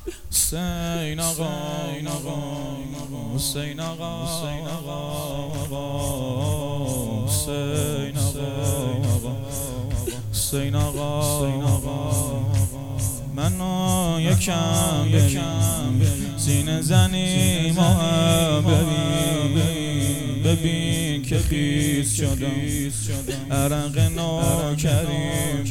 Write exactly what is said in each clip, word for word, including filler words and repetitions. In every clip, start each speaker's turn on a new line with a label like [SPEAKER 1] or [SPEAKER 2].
[SPEAKER 1] حسین آقا حسین آقا حسین آقا حسین آقا منو یکم ببین سینه زنی ما هم ببین ببین که خیز شدم عرق نو کریم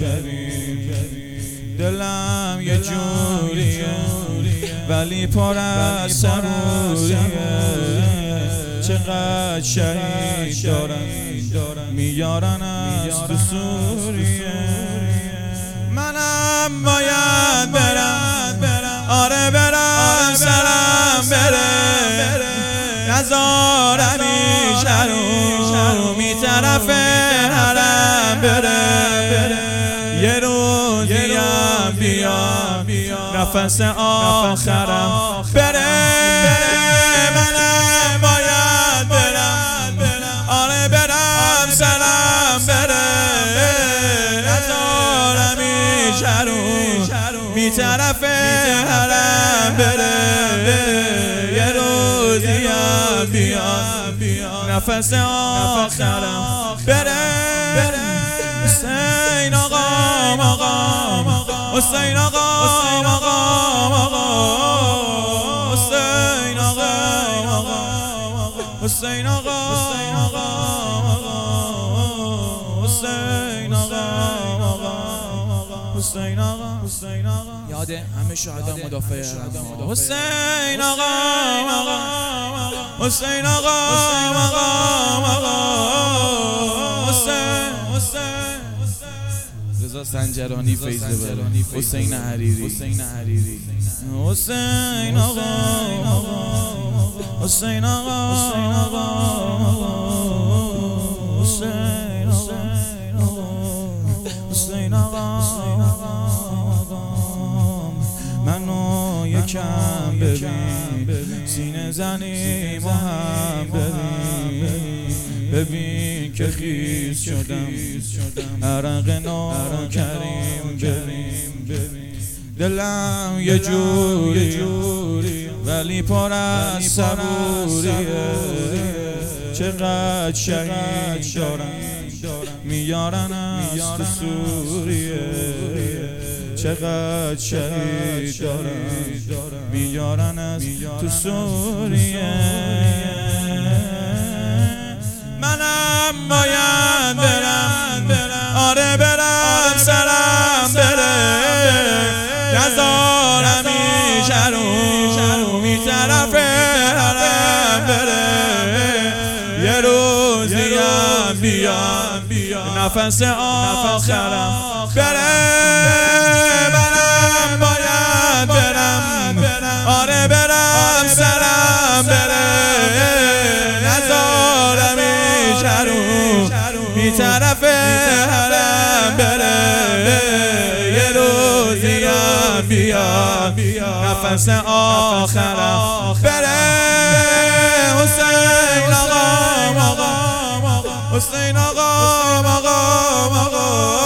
[SPEAKER 1] دلم یه جوریه ولی پر از صبوریه چقدر شهید دارن میارن از تو سوریه منم باید برم آره برم سرم بره نزارم ایشه رو می طرف حرم بره یه روزیم بیا نفس آخرم بره منم باید برم آره برم سرم بره نزارم ایشه رو می طرف حرم بره یه روزیم بیا نفس آخرم بره حسین آقا حسین آقا حسین آقا حسین آقا حسین آقا
[SPEAKER 2] یاد همه شهدا مدافع
[SPEAKER 1] حسین آقا حسین آقا
[SPEAKER 2] رضا سنجرانی فیض برانی حسین حریری
[SPEAKER 1] حسین حریری حسین آقا حسین آقا حسین حسین آقا منو یکم ببین سینه زنی ما هم ببین ببین که خیز شدم عرق نو کریم ببین دلم یه جوری ولی پر از صبوریه چقدر شهید دارن میارن از تو سوریه چقدر شهید دارن میارن از تو سوریه منم باید برم آره برم سرم بره نزارم ایشه رو می طرف حرم بره یه روزیم بیا نفس آخرم بره منم باید برم آره برم سرم بره نزارم ایشه رو می طرف حرم بره یه روزیم بیا نفس آخرم بره حسین آقا حسین آقا